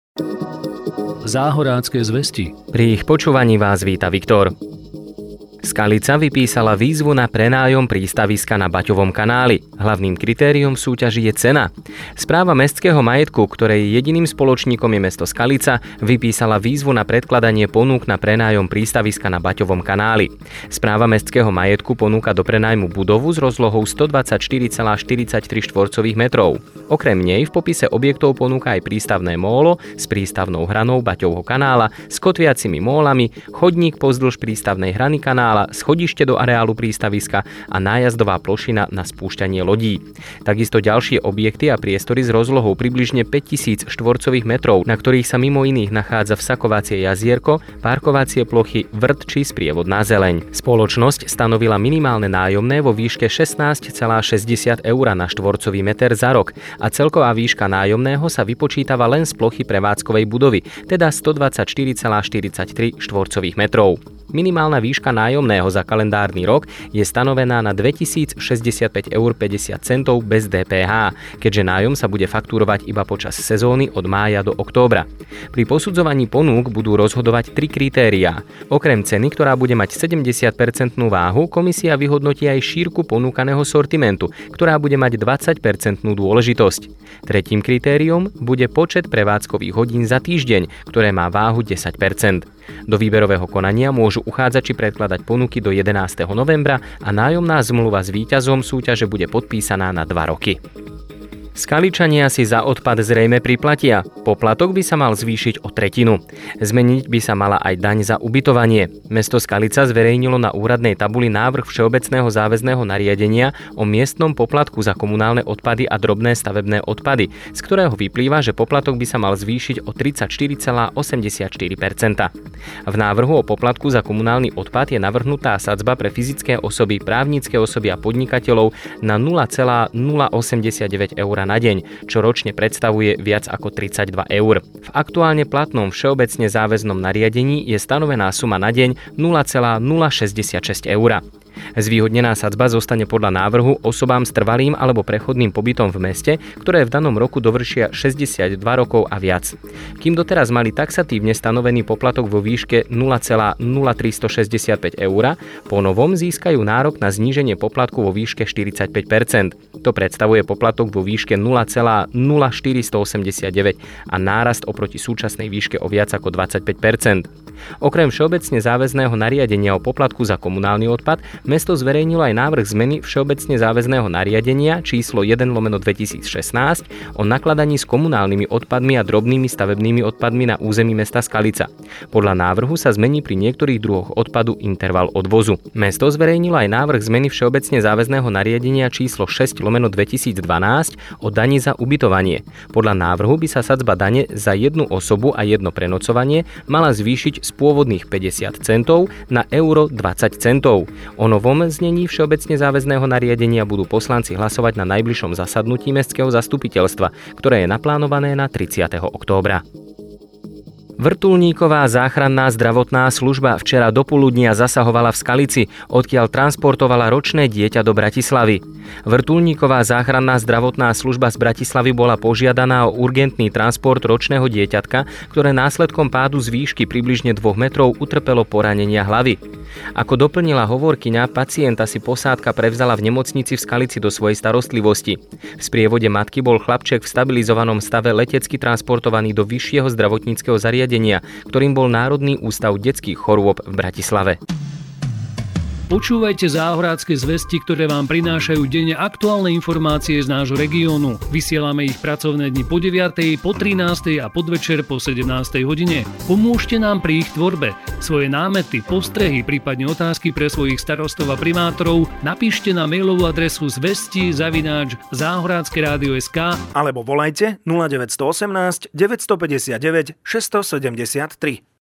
Záhorácké zvesti. Pri ich počúvaní vás víta Viktor. Skalica vypísala výzvu na prenájom prístaviska na Baťovom kanáli. Hlavným kritériom v súťaži je cena. Správa mestského majetku, ktorej jediným spoločníkom je mesto Skalica, vypísala výzvu na predkladanie ponúk na prenájom prístaviska na Baťovom kanáli. Správa mestského majetku ponúka do prenájmu budovu s rozlohou 124,43 štvorcových metrov. Okrem nej v popise objektov ponúka aj prístavné mólo s prístavnou hranou Baťovho kanála, s kotviacimi mólami, chodník pozdĺž prístavnej hrany kanála, schodište do areálu prístaviska a nájazdová plošina na spúšťanie lodí. Takisto ďalšie objekty a priestory s rozlohou približne 5000 štvorcových metrov, na ktorých sa mimo iných nachádza vsakovacie jazierko, parkovacie plochy, vrt či sprievodná zeleň. Spoločnosť stanovila minimálne nájomné vo výške 16,60 eur na štvorcový meter za rok a celková výška nájomného sa vypočítava len z plochy prevádzkovej budovy, teda 124,43 štvorcových metrov. Minimálna výška nájomného za kalendárny rok je stanovená na 2065,50 eur bez DPH, keďže nájom sa bude fakturovať iba počas sezóny od mája do októbra. Pri posudzovaní ponúk budú rozhodovať 3 kritériá. Okrem ceny, ktorá bude mať 70% váhu, komisia vyhodnotí aj šírku ponúkaného sortimentu, ktorá bude mať 20% dôležitosť. Tretím kritériom bude počet prevádzkových hodín za týždeň, ktoré má váhu 10%. Do výberového konania môžu uchádzači predkladať ponuky do 11. novembra a nájomná zmluva s víťazom súťaže bude podpísaná na 2 roky. Skaličania si za odpad zrejme priplatia. Poplatok by sa mal zvýšiť o 1/3. Zmeniť by sa mala aj daň za ubytovanie. Mesto Skalica zverejnilo na úradnej tabuli návrh Všeobecného záväzného nariadenia o miestnom poplatku za komunálne odpady a drobné stavebné odpady, z ktorého vyplýva, že poplatok by sa mal zvýšiť o 34,84%. V návrhu o poplatku za komunálny odpad je navrhnutá sadzba pre fyzické osoby, právnické osoby a podnikateľov na 0,089 eur na deň, čo ročne predstavuje viac ako 32 eur. V aktuálne platnom všeobecne záväznom nariadení je stanovená suma na deň 0,066 eur. Zvýhodnená sadzba zostane podľa návrhu osobám s trvalým alebo prechodným pobytom v meste, ktoré v danom roku dovršia 62 rokov a viac. Kým doteraz mali taxatívne stanovený poplatok vo výške 0,0365 eur, po novom získajú nárok na zníženie poplatku vo výške 45%. To predstavuje poplatok vo výške 0,0489 a nárast oproti súčasnej výške o viac ako 25%. Okrem všeobecne záväzného nariadenia o poplatku za komunálny odpad, mesto zverejnilo aj návrh zmeny všeobecne záväzného nariadenia číslo 1/2016 o nakladaní s komunálnymi odpadmi a drobnými stavebnými odpadmi na území mesta Skalica. Podľa návrhu sa zmení pri niektorých druhoch odpadu interval odvozu. Mesto zverejnilo aj návrh zmeny všeobecne záväzného nariadenia číslo 6/2012 o dani za ubytovanie. Podľa návrhu by sa sadzba dane za jednu osobu a jedno prenocovanie mala zvýšiť z pôvodných 50 centov na euro 20 centov. O novom znení všeobecne záväzného nariadenia budú poslanci hlasovať na najbližšom zasadnutí mestského zastupiteľstva, ktoré je naplánované na 30. októbra. Vrtuľníková záchranná zdravotná služba včera dopoludnia zasahovala v Skalici, odkiaľ transportovala ročné dieťa do Bratislavy. Vrtuľníková záchranná zdravotná služba z Bratislavy bola požiadaná o urgentný transport ročného dieťatka, ktoré následkom pádu z výšky približne 2 metrov utrpelo poranenia hlavy. Ako doplnila hovorkyňa, pacienta si posádka prevzala v nemocnici v Skalici do svojej starostlivosti. V sprievode matky bol chlapček v stabilizovanom stave letecky transportovaný do vyššieho zdravotníckeho zariadenia, ktorým bol Národný ústav detských chorôb v Bratislave. Počúvajte záhorácké zvesti, ktoré vám prinášajú denne aktuálne informácie z nášho regiónu. Vysielame ich pracovné dni po 9., po 13. a podvečer po 17. hodine. Pomôžte nám pri ich tvorbe. Svoje námety, postrehy, prípadne otázky pre svojich starostov a primátorov napíšte na mailovú adresu zvesti@záhorackeradio.sk alebo volajte 0918 959 673.